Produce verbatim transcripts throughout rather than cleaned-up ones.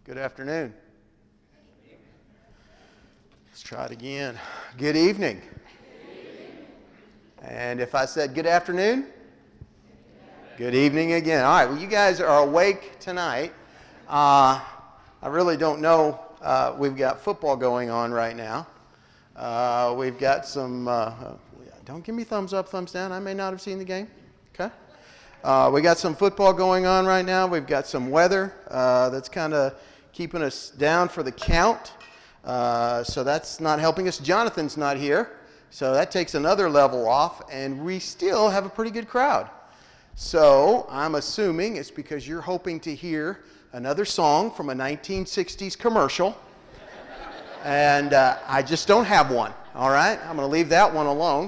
Good afternoon. Let's try it again. Good evening. Good evening. And if I said good afternoon? Good evening again. All right, well, you guys are awake tonight. Uh, I really don't know. Uh, we've got football going on right now. Uh, we've got some, uh, don't give me thumbs up, thumbs down. I may not have seen the game. Okay. Uh, we got some football going on right now. We've got some weather uh, that's kind of keeping us down for the count. Uh, so that's not helping us. Jonathan's not here. So that takes another level off. And we still have a pretty good crowd. So I'm assuming it's because you're hoping to hear another song from a nineteen sixties commercial. And uh, I just don't have one. All right? I'm going to leave that one alone.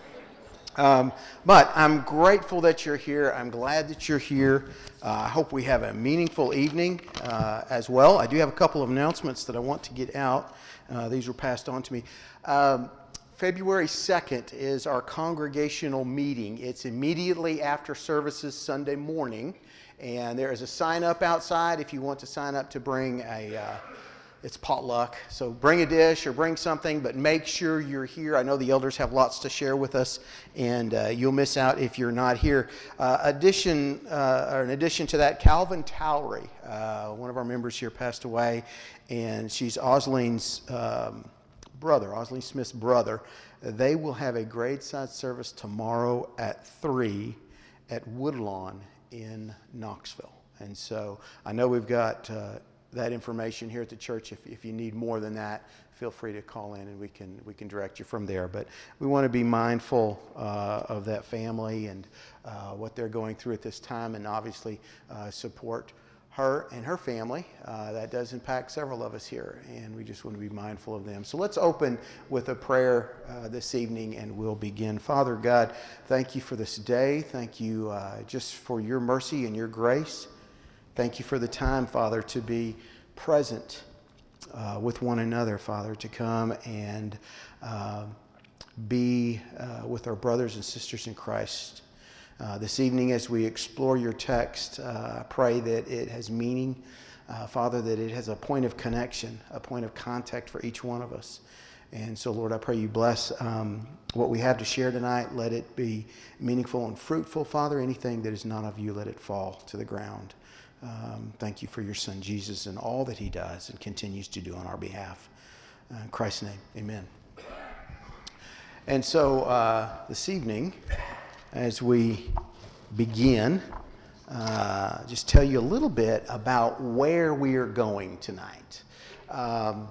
Um, but I'm grateful that you're here. I'm glad that you're here. Uh, I hope we have a meaningful evening uh, as well. I do have a couple of announcements that I want to get out. Uh, these were passed on to me. Um, February second is our congregational meeting. It's immediately after services Sunday morning. And there is a sign up outside if you want to sign up to bring a... Uh, It's potluck, so bring a dish or bring something, but make sure you're here. I know the elders have lots to share with us, and uh, you'll miss out if you're not here. Uh, addition, uh, or in addition to that, Calvin Towery, uh, one of our members here, passed away, and she's Osleen's um, brother, Osleen Smith's brother. They will have a graveside service tomorrow at three at Woodlawn in Knoxville, and so I know we've got Uh, that information here at the church. If, if you need more than that, feel free to call in and we can we can direct you from there. But we want to be mindful uh, of that family and uh, what they're going through at this time, and obviously uh, support her and her family. Uh, that does impact several of us here, and we just want to be mindful of them. So let's open with a prayer uh, this evening, and we'll begin. Father God, thank you for this day. Thank you uh, just for your mercy and your grace. Thank you for the time, Father, to be present uh, with one another, Father, to come and uh, be uh, with our brothers and sisters in Christ. Uh, this evening, as we explore your text, uh, I pray that it has meaning, uh, Father, that it has a point of connection, a point of contact for each one of us. And so, Lord, I pray you bless um, what we have to share tonight. Let it be meaningful and fruitful, Father. Anything that is not of you, let it fall to the ground. Um, thank you for your son, Jesus, and all that he does and continues to do on our behalf. Uh, in Christ's name, amen. And so uh, this evening, as we begin, uh, just tell you a little bit about where we are going tonight. Um,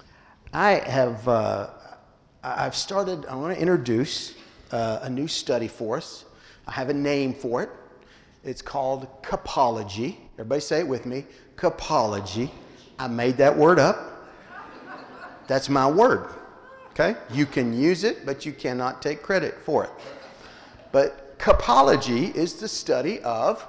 I have, uh, I've started, I want to introduce uh, a new study for us. I have a name for it. It's called Cupology. Everybody say it with me. Cupology. I made that word up. That's my word. Okay? You can use it, but you cannot take credit for it. But cupology is the study of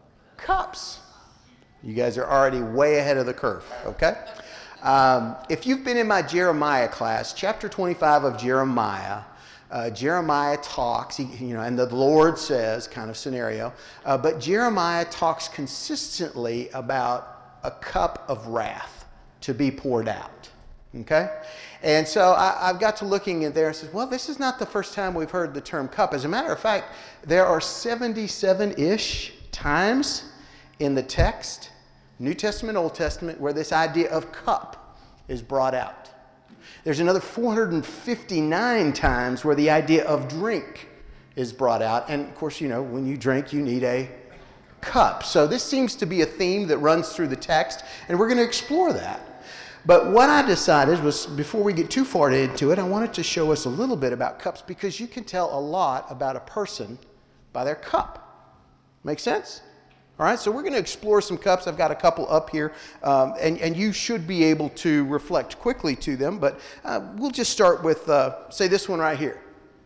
cups. You guys are already way ahead of the curve. Okay? Um, if you've been in my Jeremiah class, chapter twenty-five of Jeremiah, Uh, Jeremiah talks, he, you know, and the Lord says kind of scenario, uh, but Jeremiah talks consistently about a cup of wrath to be poured out, okay? And so I, I've got to looking in there and said, well, this is not the first time we've heard the term cup. As a matter of fact, there are seventy-seven-ish times in the text, New Testament, Old Testament, where this idea of cup is brought out. There's another four hundred fifty-nine times where the idea of drink is brought out. And of course, you know, when you drink, you need a cup. So this seems to be a theme that runs through the text, and we're going to explore that. But what I decided was, before we get too far into it, I wanted to show us a little bit about cups, because you can tell a lot about a person by their cup. Make sense? All right, so we're going to explore some cups. I've got a couple up here, um, and, and you should be able to reflect quickly to them, but uh, we'll just start with, uh, say, this one right here.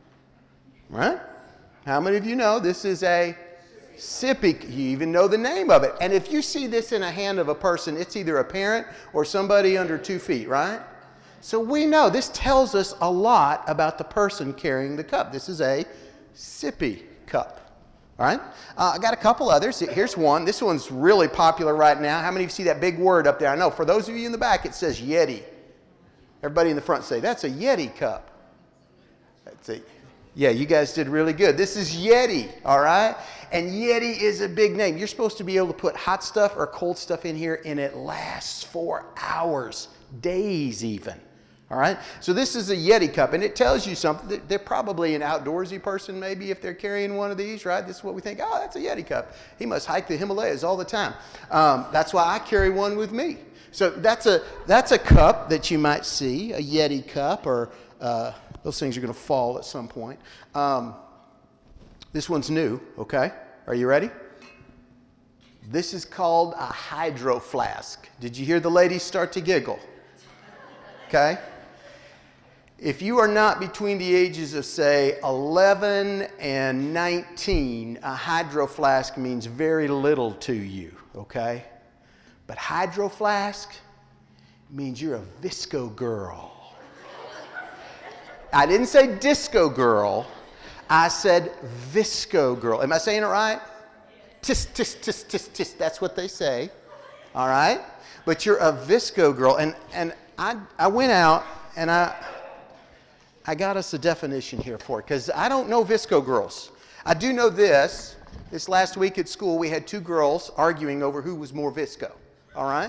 All right? How many of you know this is a sippy? You even know the name of it. And if you see this in a hand of a person, it's either a parent or somebody under two feet, right? So we know this tells us a lot about the person carrying the cup. This is a sippy cup. All right? Uh, I got a couple others. Here's one. This one's really popular right now. How many of you see that big word up there? I know for those of you in the back, it says Yeti. Everybody in the front say, that's a Yeti cup. That's a, yeah, you guys did really good. This is Yeti, all right? And Yeti is a big name. You're supposed to be able to put hot stuff or cold stuff in here, and it lasts for hours, days even. All right, so this is a Yeti cup, and it tells you something. They're probably an outdoorsy person, maybe, if they're carrying one of these, right? This is what we think, oh, that's a Yeti cup. He must hike the Himalayas all the time. Um, that's why I carry one with me. So that's a, that's a cup that you might see, a Yeti cup, or uh, those things are going to fall at some point. Um, this one's new, okay? Are you ready? This is called a hydro flask. Did you hear the ladies start to giggle? Okay? If you are not between the ages of, say, eleven and nineteen, a hydro flask means very little to you, okay? But hydro flask means you're a Visco girl. I didn't say disco girl. I said Visco girl. Am I saying it right? Tis, tis, tis, tis, tis. That's what they say, all right? But you're a Visco girl. And, and I, I went out and I... I got us a definition here for it, because I don't know Visco girls. I do know this. This last week at school, we had two girls arguing over who was more Visco, all right?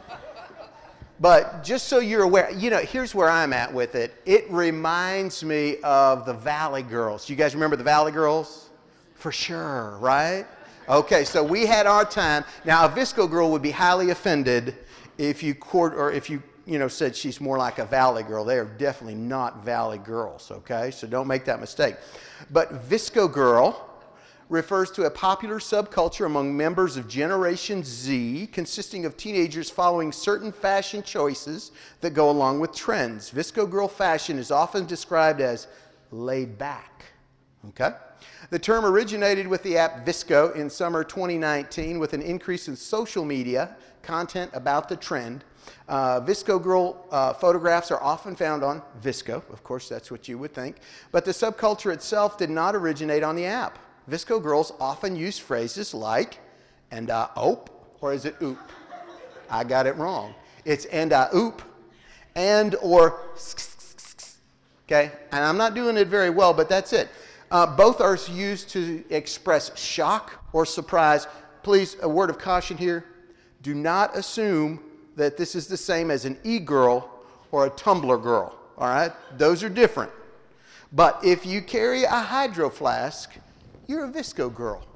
But just so you're aware, you know, here's where I'm at with it. It reminds me of the Valley Girls. You guys remember the Valley Girls? For sure, right? Okay, so we had our time. Now, a Visco girl would be highly offended if you court or if you you know, said she's more like a Valley girl. They are definitely not Valley girls, okay? So don't make that mistake. But Visco girl refers to a popular subculture among members of Generation Z, consisting of teenagers following certain fashion choices that go along with trends. Visco girl fashion is often described as laid back, okay? The term originated with the app Visco in summer twenty nineteen with an increase in social media content about the trend. Uh, Visco girl uh, photographs are often found on Visco. Of course, that's what you would think. But the subculture itself did not originate on the app. Visco girls often use phrases like, and uh, ope, or is it oop? I got it wrong. It's and uh, oop, and or okay? And I'm not doing it very well, but that's it. Uh, both are used to express shock or surprise. Please, a word of caution here. Do not assume that this is the same as an e-girl or a Tumblr girl, all right? Those are different. But if you carry a hydro flask, you're a Visco girl.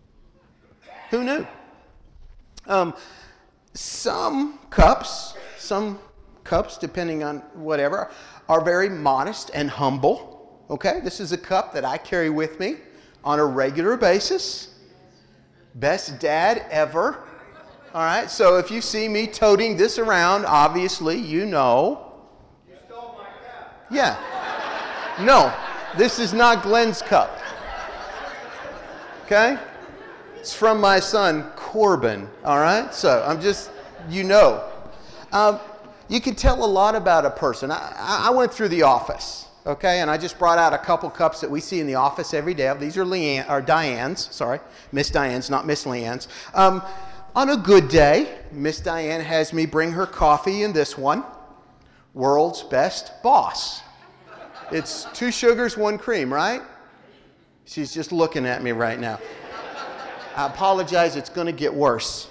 Who knew? Um, some cups, some cups, depending on whatever, are very modest and humble, okay? This is a cup that I carry with me on a regular basis. Best dad ever. All right, so if you see me toting this around, obviously you know. You stole my cup. Yeah. No, this is not Glenn's cup. Okay? It's from my son, Corbin. All right? So I'm just, you know. Um, you can tell a lot about a person. I, I went through the office, okay, and I just brought out a couple cups that we see in the office every day. These are Leanne, or Diane's, sorry, Miss Diane's, not Miss Leanne's. Um, On a good day, Miss Diane has me bring her coffee in this one, World's Best Boss. It's two sugars, one cream, right? She's just looking at me right now. I apologize, it's going to get worse.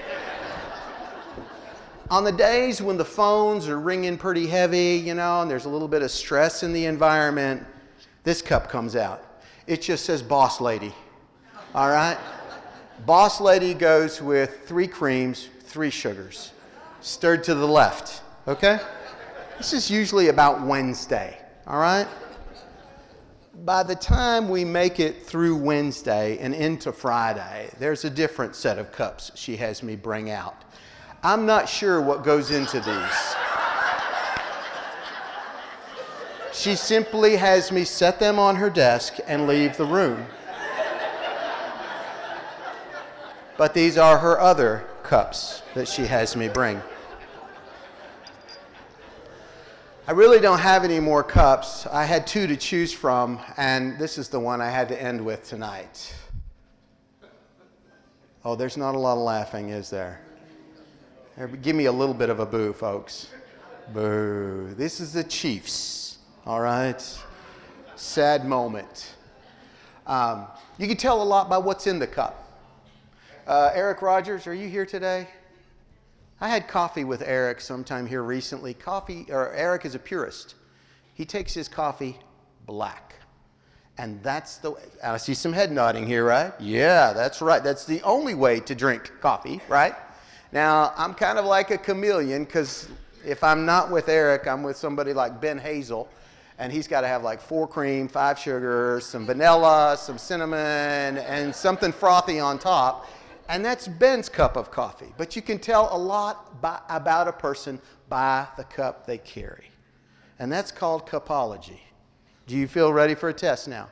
On the days when the phones are ringing pretty heavy, you know, and there's a little bit of stress in the environment, this cup comes out. It just says Boss Lady, all right? Boss Lady goes with three creams, three sugars, stirred to the left, okay? This is usually about Wednesday, all right? By the time we make it through Wednesday and into Friday, there's a different set of cups she has me bring out. I'm not sure what goes into these. She simply has me set them on her desk and leave the room. But these are her other cups that she has me bring. I really don't have any more cups. I had two to choose from, and this is the one I had to end with tonight. Oh, there's not a lot of laughing, is there? Give me a little bit of a boo, folks. Boo. This is the Chiefs, all right? Sad moment. Um, you can tell a lot by what's in the cup. Uh, Eric Rogers, are you here today? I had coffee with Eric sometime here recently. Coffee, or Eric is a purist. He takes his coffee black. And that's the way. I see some head nodding here, right? Yeah, that's right. That's the only way to drink coffee, right? Now, I'm kind of like a chameleon, because if I'm not with Eric, I'm with somebody like Ben Hazel, and he's got to have like four cream, five sugars, some vanilla, some cinnamon, and something frothy on top. And that's Ben's cup of coffee. But you can tell a lot by, about a person by the cup they carry. And that's called cupology. Do you feel ready for a test now?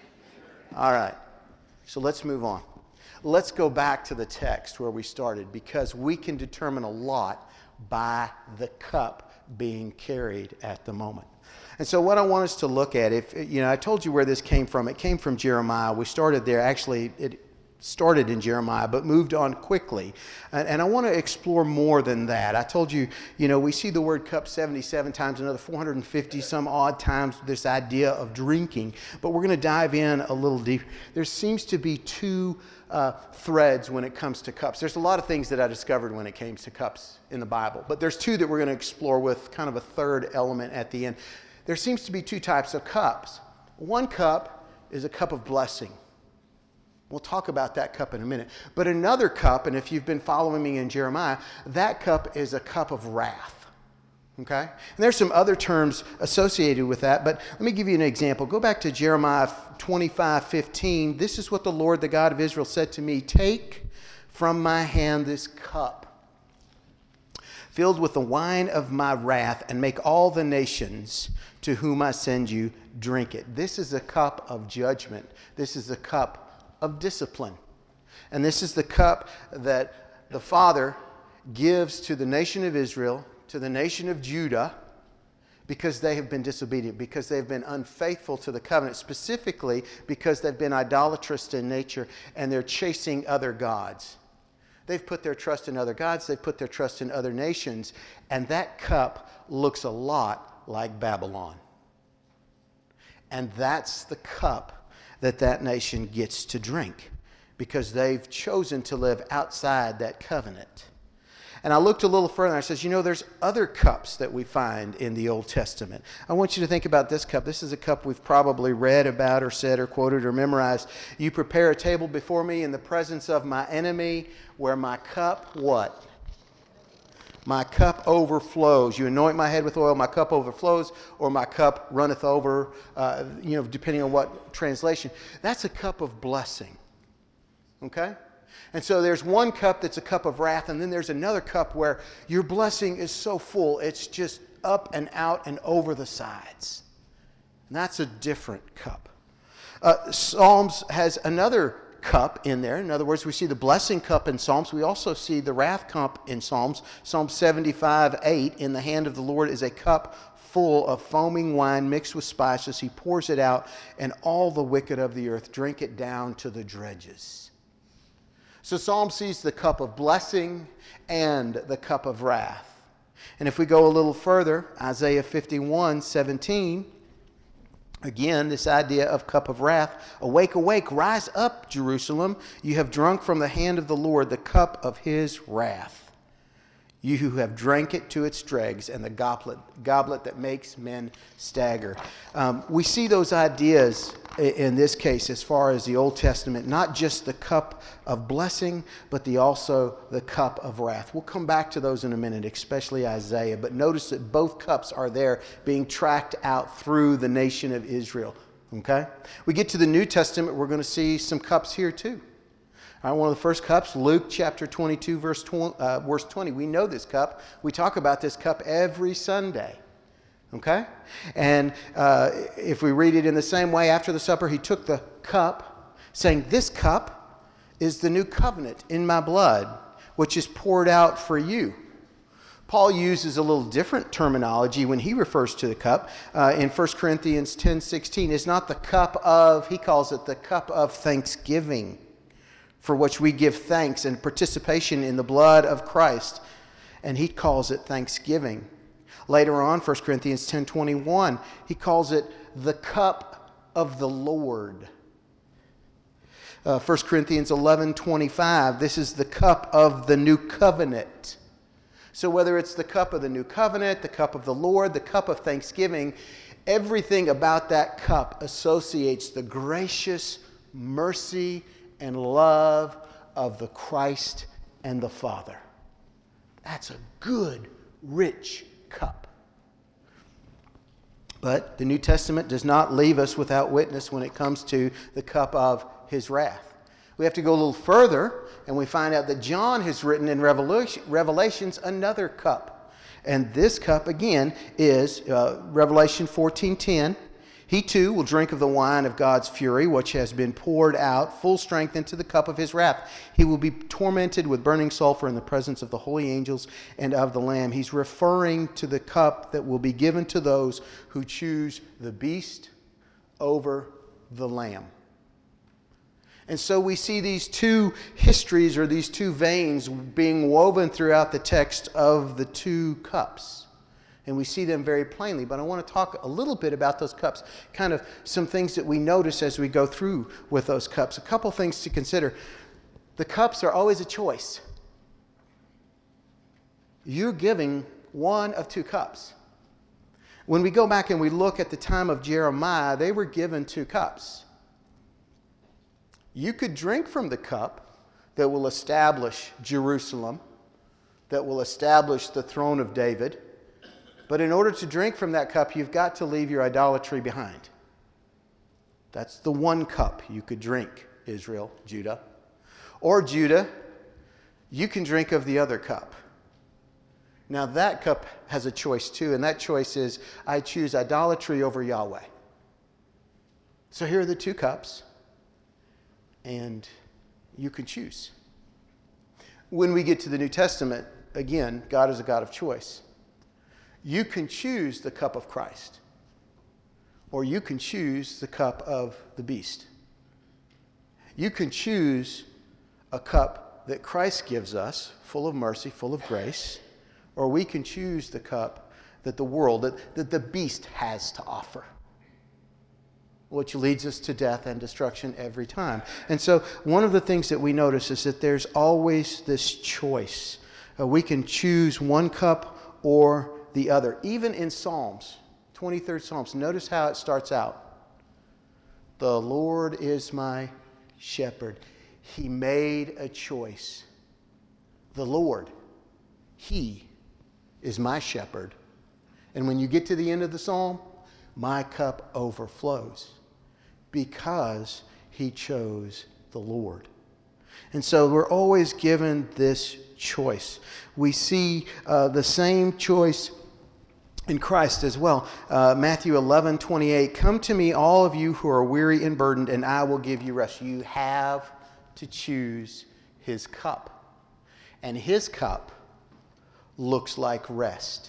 All right. So let's move on. Let's go back to the text where we started, because we can determine a lot by the cup being carried at the moment. And so what I want us to look at, if you know, I told you where this came from. It came from Jeremiah. We started there. Actually, it started in Jeremiah, but moved on quickly. And, and I want to explore more than that. I told you, you know, we see the word cup seventy-seven times, another four hundred fifty some odd times, this idea of drinking. But we're going to dive in a little deeper. There seems to be two uh, threads when it comes to cups. There's a lot of things that I discovered when it came to cups in the Bible. But there's two that we're going to explore with kind of a third element at the end. There seems to be two types of cups. One cup is a cup of blessing. We'll talk about that cup in a minute. But another cup, and if you've been following me in Jeremiah, that cup is a cup of wrath. Okay? And there's some other terms associated with that, but let me give you an example. Go back to Jeremiah twenty-five fifteen. This is what the Lord, the God of Israel, said to me. Take from my hand this cup, filled with the wine of my wrath, and make all the nations to whom I send you drink it. This is a cup of judgment. This is a cup of discipline. And this is the cup that the Father gives to the nation of Israel, to the nation of Judah, because they have been disobedient, because they've been unfaithful to the covenant, specifically because they've been idolatrous in nature and they're chasing other gods. They've put their trust in other gods, they've put their trust in other nations, and that cup looks a lot like Babylon. And that's the cup that that nation gets to drink, because they've chosen to live outside that covenant. And I looked a little further and I says, you know, there's other cups that we find in the Old Testament. I want you to think about this cup. This is a cup we've probably read about or said or quoted or memorized. You prepare a table before me in the presence of my enemy, where my cup, what? My cup overflows. You anoint my head with oil, my cup overflows, or my cup runneth over, uh, you know, depending on what translation. That's a cup of blessing. Okay? And so there's one cup that's a cup of wrath, and then there's another cup where your blessing is so full, it's just up and out and over the sides. And that's a different cup. Uh, Psalms has another cup in there. In other words, we see the blessing cup in Psalms. We also see the wrath cup in Psalms. Psalm seventy-five eight, in the hand of the Lord is a cup full of foaming wine mixed with spices. He pours it out, and all the wicked of the earth drink it down to the dregs. So Psalm sees the cup of blessing and the cup of wrath. And if we go a little further, Isaiah fifty-one seventeen, again, this idea of cup of wrath. Awake, awake, rise up, Jerusalem. You have drunk from the hand of the Lord the cup of his wrath. You who have drank it to its dregs, and the goblet, goblet that makes men stagger. Um, we see those ideas in this case as far as the Old Testament, not just the cup of blessing, but the also the cup of wrath. We'll come back to those in a minute, especially Isaiah. But notice that both cups are there being tracked out through the nation of Israel. Okay? We get to the New Testament, we're going to see some cups here too. All right, one of the first cups, Luke chapter twenty-two, verse twenty. We know this cup. We talk about this cup every Sunday. Okay? And uh, if we read it in the same way, after the supper, he took the cup, saying, this cup is the new covenant in my blood, which is poured out for you. Paul uses a little different terminology when he refers to the cup. Uh, in First Corinthians ten sixteen, it's not the cup of, he calls it the cup of thanksgiving for which we give thanks and participation in the blood of Christ. And he calls it thanksgiving. Later on, First Corinthians ten twenty-one, he calls it the cup of the Lord. Uh, First Corinthians eleven twenty-five, this is the cup of the new covenant. So whether it's the cup of the new covenant, the cup of the Lord, the cup of thanksgiving, everything about that cup associates the gracious mercy and love of the Christ and the Father. That's a good, rich cup. But the New Testament does not leave us without witness when it comes to the cup of his wrath. We have to go a little further, and we find out that John has written in Revelations another cup. And this cup, again, is uh, Revelation fourteen ten. He too will drink of the wine of God's fury, which has been poured out full strength into the cup of his wrath. He will be tormented with burning sulfur in the presence of the holy angels and of the Lamb. He's referring to the cup that will be given to those who choose the beast over the Lamb. And so we see these two histories, or these two veins, being woven throughout the text of the two cups. And we see them very plainly. But I want to talk a little bit about those cups, kind of some things that we notice as we go through with those cups. A couple things to consider. The cups are always a choice. You're giving one of two cups. When we go back and we look at the time of Jeremiah, they were given two cups. You could drink from the cup that will establish Jerusalem, that will establish the throne of David. But in order to drink from that cup, you've got to leave your idolatry behind. That's the one cup you could drink, Israel, Judah. Or Judah, you can drink of the other cup. Now that cup has a choice too, and that choice is, I choose idolatry over Yahweh. So here are the two cups, and you can choose. When we get to the New Testament, again, God is a God of choice. You can choose the cup of Christ, or you can choose the cup of the beast. You can choose a cup that Christ gives us, full of mercy, full of grace, or we can choose the cup that the world, that, that the beast has to offer, which leads us to death and destruction every time. And so one of the things that we notice is that there's always this choice. Uh, we can choose one cup or the other. Even in Psalms, twenty-third Psalms, notice how it starts out. The Lord is my shepherd. He made a choice. The Lord, he is my shepherd. And when you get to the end of the psalm, my cup overflows because he chose the Lord. And so we're always given this choice. We see uh, the same choice in Christ as well. Uh, Matthew eleven twenty-eight, come to me, all of you who are weary and burdened, and I will give you rest. You have to choose his cup. And his cup looks like rest.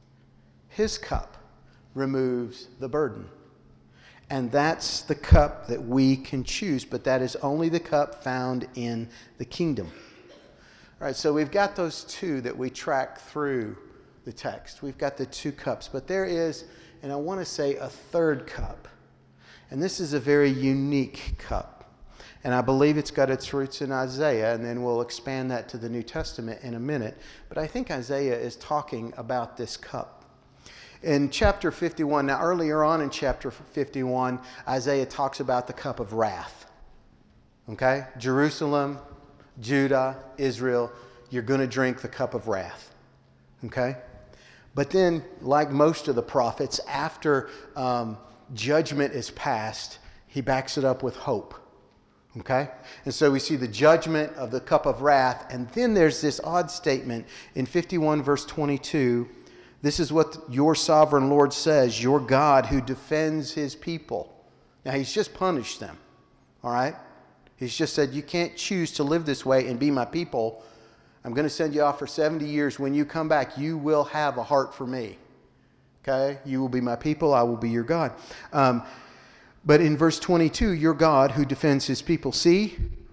His cup removes the burden. And that's the cup that we can choose, but that is only the cup found in the kingdom. All right, so we've got those two that we track through the text. We've got the two cups, but there is, and I want to say, a third cup. And this is a very unique cup. And I believe it's got its roots in Isaiah, and then we'll expand that to the New Testament in a minute. But I think Isaiah is talking about this cup. In chapter fifty-one, now earlier on in chapter fifty-one, Isaiah talks about the cup of wrath. Okay? Jerusalem, Judah, Israel, you're going to drink the cup of wrath. Okay? But then, like most of the prophets, after um, judgment is passed, he backs it up with hope. Okay? And so we see the judgment of the cup of wrath, and then there's this odd statement in fifty-one verse twenty-two. This is what your sovereign Lord says, your God who defends his people. Now, he's just punished them. All right? He's just said, you can't choose to live this way and be my people. I'm going to send you off for seventy years. When you come back, you will have a heart for me. Okay? You will be my people. I will be your God. Um, but in verse twenty-two, your God who defends his people. See,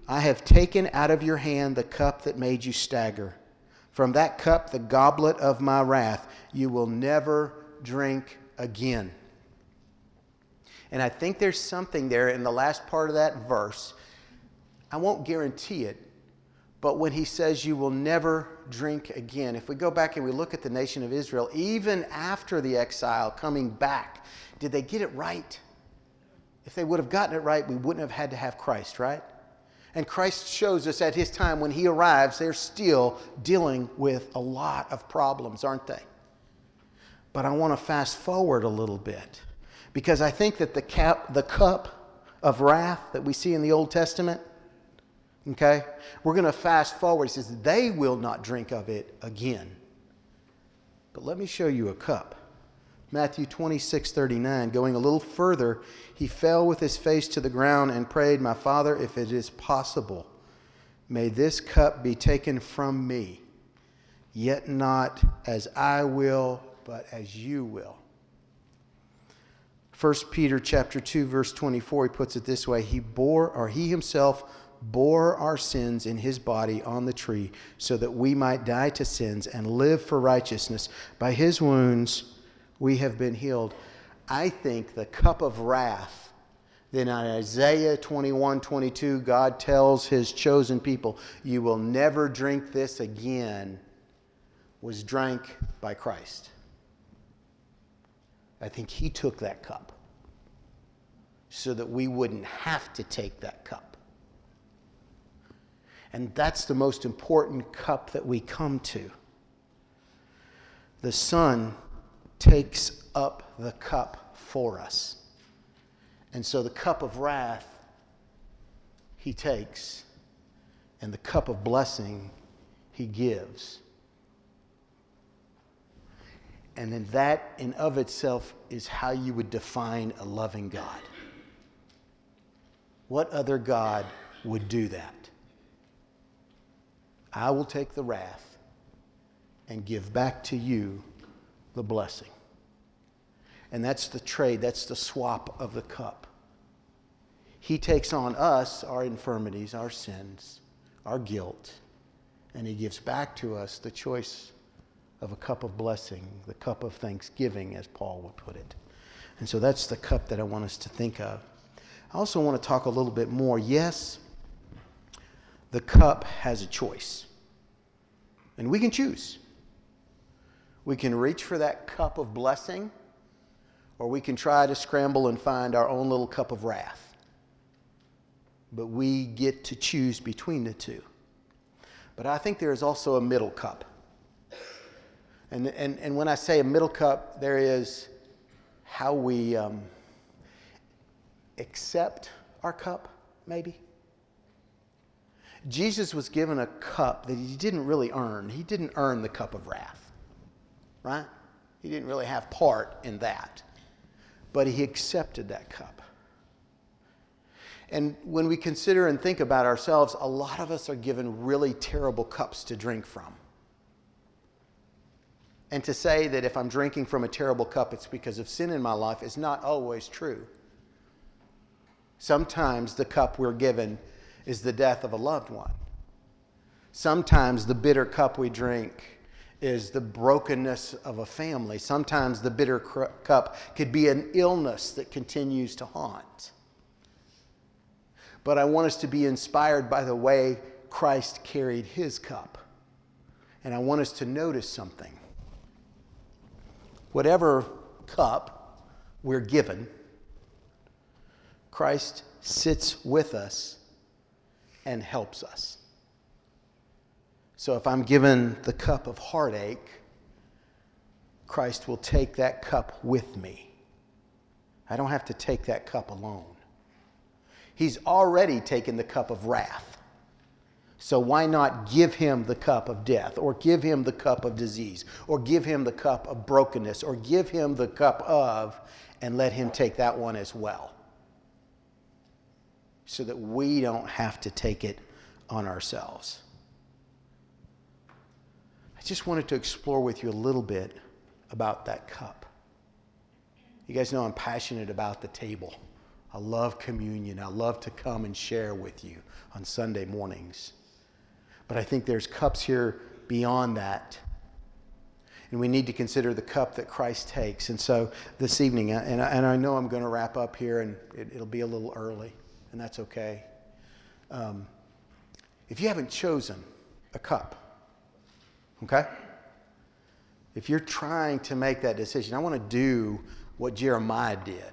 I have taken out of your hand the cup that made you stagger. From that cup, the goblet of my wrath, you will never drink again. And I think there's something there in the last part of that verse. I won't guarantee it, but when he says you will never drink again, if we go back and we look at the nation of Israel, even after the exile coming back, did they get it right? If they would have gotten it right, we wouldn't have had to have Christ, right? And Christ shows us at his time when he arrives, they're still dealing with a lot of problems, aren't they? But I want to fast forward a little bit, because I think that the, cap, the cup of wrath that we see in the Old Testament, okay, we're going to fast forward. It says, they will not drink of it again. But let me show you a cup. Matthew twenty-six thirty-nine, going a little further, he fell with his face to the ground and prayed, my Father, if it is possible, may this cup be taken from me, yet not as I will, but as you will. First Peter chapter two, verse twenty-four, he puts it this way, he bore, or he himself bore our sins in his body on the tree, so that we might die to sins and live for righteousness. By his wounds we have been healed. I think the cup of wrath that in Isaiah twenty-one twenty-two, God tells his chosen people, you will never drink this again, was drank by Christ. I think he took that cup so that we wouldn't have to take that cup. And that's the most important cup that we come to. The Son takes up the cup for us. And so the cup of wrath he takes, and the cup of blessing he gives. And then that in of itself is how you would define a loving God. What other God would do that? I will take the wrath and give back to you the blessing. And that's the trade, that's the swap of the cup. He takes on us our infirmities, our sins, our guilt, and he gives back to us the choice of a cup of blessing, the cup of thanksgiving, as Paul would put it. And so that's the cup that I want us to think of. I also want to talk a little bit more. Yes, the cup has a choice. And we can choose. We can reach for that cup of blessing, or we can try to scramble and find our own little cup of wrath. But we get to choose between the two. But I think there is also a middle cup. And, and, and when I say a middle cup, there is how we um, accept our cup, maybe. Jesus was given a cup that he didn't really earn. He didn't earn the cup of wrath, right? He didn't really have part in that. But he accepted that cup. And when we consider and think about ourselves, a lot of us are given really terrible cups to drink from. And to say that if I'm drinking from a terrible cup, it's because of sin in my life is not always true. Sometimes the cup we're given is the death of a loved one. Sometimes the bitter cup we drink is the brokenness of a family. Sometimes the bitter cup could be an illness that continues to haunt. But I want us to be inspired by the way Christ carried his cup. And I want us to notice something. Whatever cup we're given, Christ sits with us and helps us. So if I'm given the cup of heartache, Christ will take that cup with me. I don't have to take that cup alone. He's already taken the cup of wrath. So why not give him the cup of death, or give him the cup of disease, or give him the cup of brokenness, or give him the cup of, and let him take that one as well, so that we don't have to take it on ourselves. I just wanted to explore with you a little bit about that cup. You guys know I'm passionate about the table. I love communion. I love to come and share with you on Sunday mornings. But I think there's cups here beyond that. And we need to consider the cup that Christ takes. And so this evening, and I, and I know I'm going to wrap up here, and it, it'll be a little early, and that's okay. Um, if you haven't chosen a cup, okay? If you're trying to make that decision, I want to do what Jeremiah did.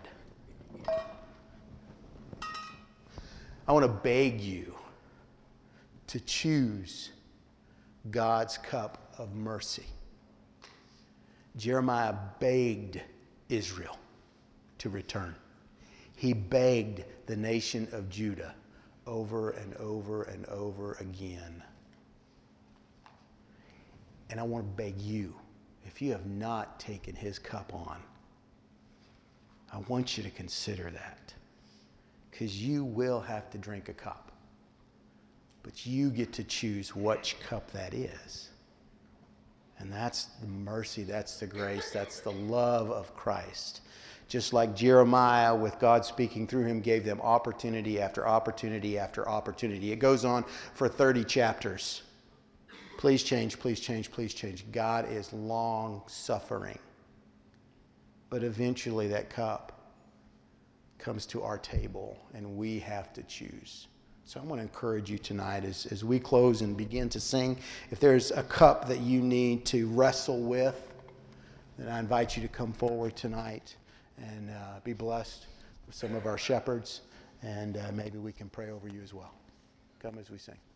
I want to beg you to choose God's cup of mercy. Jeremiah begged Israel to return. He begged the nation of Judah over and over and over again. And I want to beg you, if you have not taken his cup on, I want you to consider that. Because you will have to drink a cup. But you get to choose which cup that is. And that's the mercy, that's the grace, that's the love of Christ. Just like Jeremiah, with God speaking through him, gave them opportunity after opportunity after opportunity. It goes on for thirty chapters. Please change, please change, please change. God is long suffering. But eventually that cup comes to our table and we have to choose. So I want to encourage you tonight as, as we close and begin to sing. If there's a cup that you need to wrestle with, then I invite you to come forward tonight and uh, be blessed with some of our shepherds. And uh, maybe we can pray over you as well. Come as we sing.